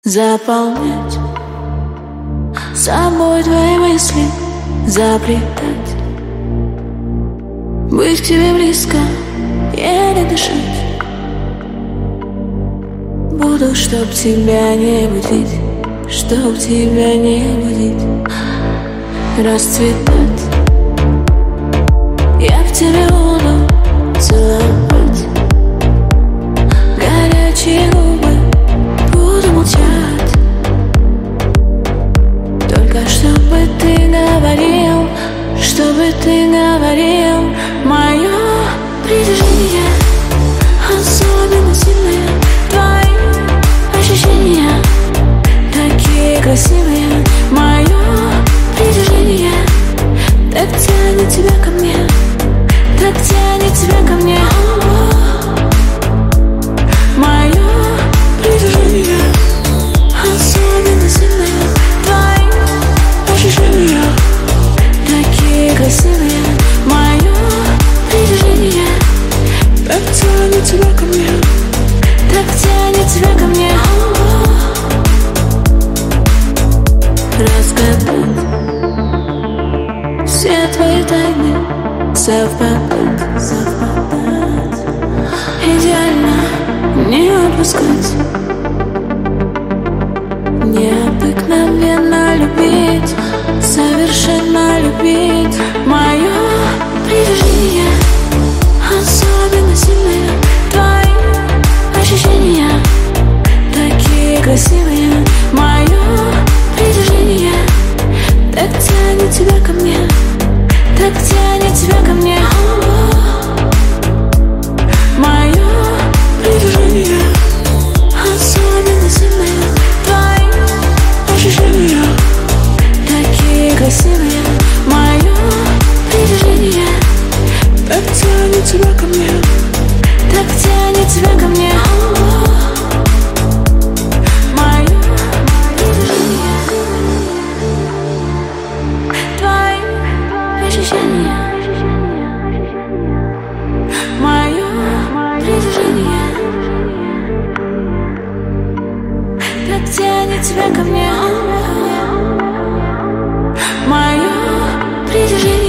Заполнять собой твои мысли, заплетать, быть к тебе близко, еле дышать. Буду, чтоб тебя не будить, чтоб тебя не будить, расцветать. Я в тебе буду целовать, горячие губы буду молчать. Только чтобы ты говорил, чтобы ты говорил. Мое притяжение особенно сильное, твои ощущения такие красивые. Мое притяжение так тянет тебя ко мне, так тянет тебя ко мне. Мое притяжение особенно сильное, твои ощущения такие красивые. Мое притяжение так тянет тебя ко мне, так тянет тебя ко мне. Разгадать все твои тайны, совпадать, совпадать, идеально не отпускать, необыкновенно любить, совершенно любить. Мое притяжение особенно сильное, твои ощущения такие красивые. Мое притяжение так тянет тебя ко мне, так тянет тебя ко мне. Мое притяжение особенно сильное, твои ощущения такие красивые. Мое притяжение так тянет тебя ко мне, так тянет тебя ко мне. Мое притяжение, твои ощущения. Мое притяжение так тянет тебя ко мне. Мое притяжение.